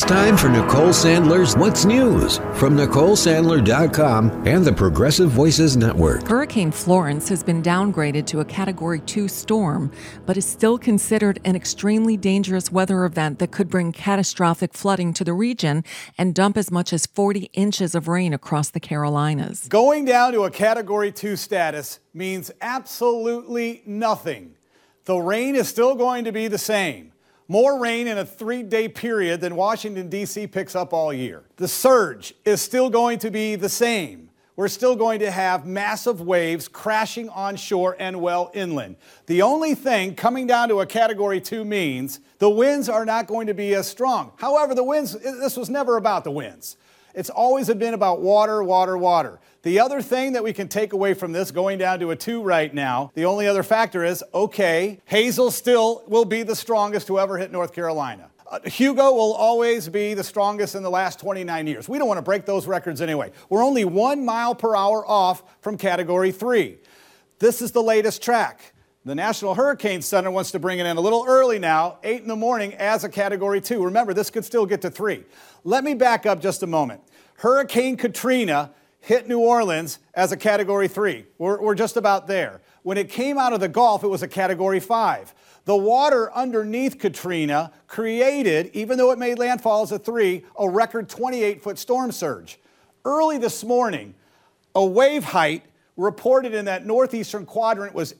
time for Nicole Sandler's What's News from NicoleSandler.com and the Progressive Voices Network. Hurricane Florence has been downgraded to a Category 2 storm, but is still considered an extremely dangerous weather event that could bring catastrophic flooding to the region and dump as much as 40 inches of rain across the Carolinas. Going down to a Category 2 status means absolutely nothing. The rain is still going to be the same. More rain in a 3-day period than Washington, D.C. picks up all year. The surge is still going to be the same. We're still going to have massive waves crashing on shore and well inland. The only thing coming down to a Category 2 means the winds are not going to be as strong. However, the winds, this was never about the winds. It's always been about water, water, water. The other thing that we can take away from this, going down to a 2 right now, the only other factor is, okay, Hazel still will be the strongest to ever hit North Carolina. Hugo will always be the strongest in the last 29 years. We don't want to break those records anyway. We're only 1 mile per hour off from Category 3. This is the latest track. The National Hurricane Center wants to bring it in a little early now, 8 in the morning, as a Category 2. Remember, this could still get to 3. Let me back up just a moment. Hurricane Katrina hit New Orleans as a Category 3. We're just about there. When it came out of the Gulf, it was a Category 5. The water underneath Katrina created, even though it made landfall as a 3, a record 28-foot storm surge. Early this morning, a wave height reported in that northeastern quadrant was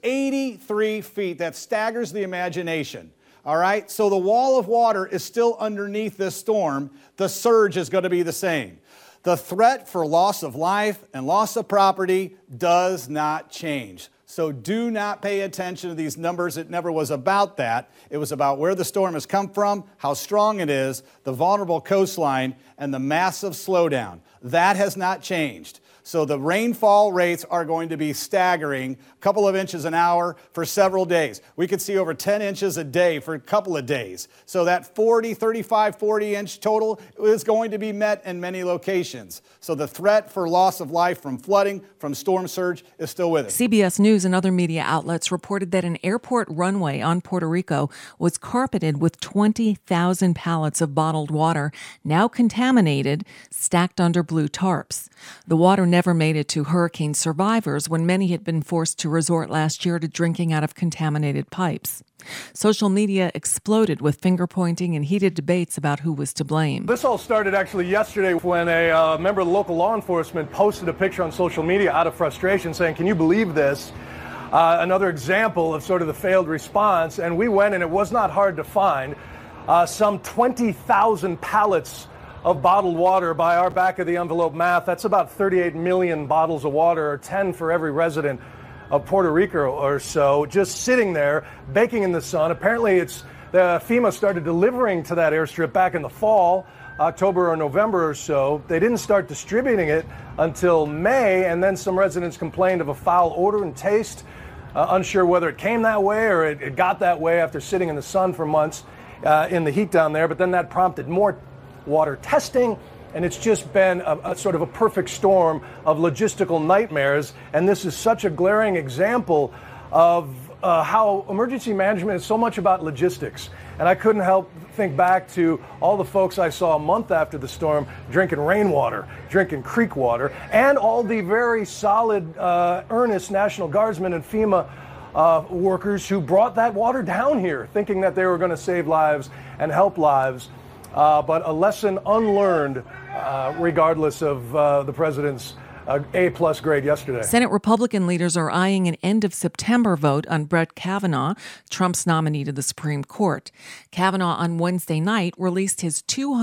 83 feet. That staggers the imagination. All right, so the wall of water is still underneath this storm. The surge is going to be the same. The threat for loss of life and loss of property does not change. So do not pay attention to these numbers. It never was about that. It was about where the storm has come from, how strong it is, the vulnerable coastline, and the massive slowdown. That has not changed. So the rainfall rates are going to be staggering, a couple of inches an hour for several days. We could see over 10 inches a day for a couple of days. So that 35, 40-inch total is going to be met in many locations. So the threat for loss of life from flooding, from storm surge is still with us. CBS News and other media outlets reported that an airport runway on Puerto Rico was carpeted with 20,000 pallets of bottled water, now contaminated, stacked under blue tarps. The water never made it to hurricane survivors when many had been forced to resort last year to drinking out of contaminated pipes. Social media exploded with finger-pointing and heated debates about who was to blame. This all started actually yesterday when a member of the local law enforcement posted a picture on social media out of frustration saying, "Can you believe this?" Another example of sort of the failed response. And we went, and it was not hard to find, some 20,000 pallets of bottled water. By our back-of-the-envelope math, that's about 38 million bottles of water, or 10 for every resident of Puerto Rico or so, just sitting there, baking in the sun. Apparently, FEMA started delivering to that airstrip back in the fall, October or November or so. They didn't start distributing it until May, and then some residents complained of a foul odor and taste, unsure whether it came that way or it got that way after sitting in the sun for months in the heat down there. But then that prompted more water testing, and it's just been a sort of a perfect storm of logistical nightmares. And this is such a glaring example of how emergency management is so much about logistics. And I couldn't help think back to all the folks I saw a month after the storm drinking rainwater, drinking creek water, and all the very solid, earnest National Guardsmen and FEMA workers who brought that water down here, thinking that they were going to save lives and help lives. But a lesson unlearned, regardless of the president's A-plus grade yesterday. Senate Republican leaders are eyeing an end-of-September vote on Brett Kavanaugh, Trump's nominee to the Supreme Court. Kavanaugh on Wednesday night released his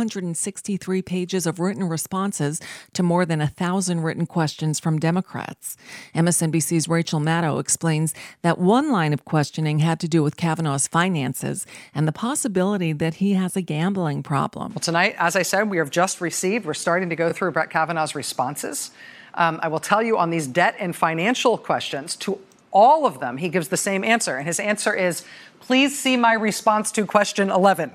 263 pages of written responses to more than 1,000 written questions from Democrats. MSNBC's Rachel Maddow explains that one line of questioning had to do with Kavanaugh's finances and the possibility that he has a gambling problem. Well, tonight, as I said, we're starting to go through Brett Kavanaugh's responses. I will tell you on these debt and financial questions, to all of them, he gives the same answer. And his answer is, please see my response to question 11.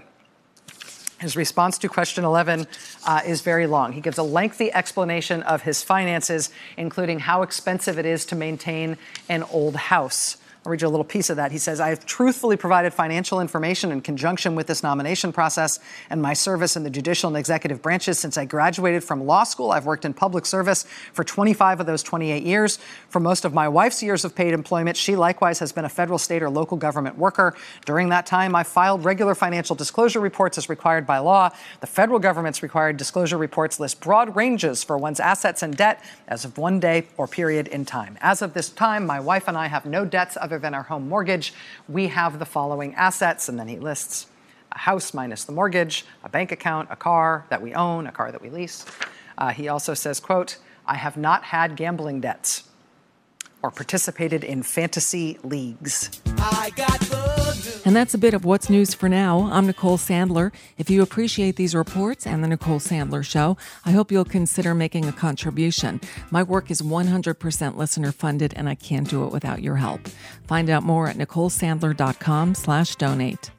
His response to question 11 is very long. He gives a lengthy explanation of his finances, including how expensive it is to maintain an old house. I'll read you a little piece of that. He says, I have truthfully provided financial information in conjunction with this nomination process and my service in the judicial and executive branches since I graduated from law school. I've worked in public service for 25 of those 28 years. For most of my wife's years of paid employment, she likewise has been a federal, state, or local government worker. During that time, I filed regular financial disclosure reports as required by law. The federal government's required disclosure reports list broad ranges for one's assets and debt as of one day or period in time. As of this time, my wife and I have no debts other than our home mortgage. We have the following assets, and then he lists a house minus the mortgage, a bank account, a car that we own, a car that we lease. He also says, quote, I have not had gambling debts or participated in fantasy leagues. And that's a bit of what's news for now. I'm Nicole Sandler. If you appreciate these reports and the Nicole Sandler Show, I hope you'll consider making a contribution. My work is 100% listener funded, and I can't do it without your help. Find out more at NicoleSandler.com/donate.